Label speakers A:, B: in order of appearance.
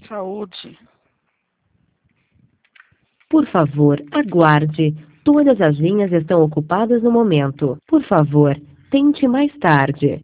A: Saúde.
B: Por favor, aguarde. Todas as linhas estão ocupadas no momento. Por favor, tente mais tarde.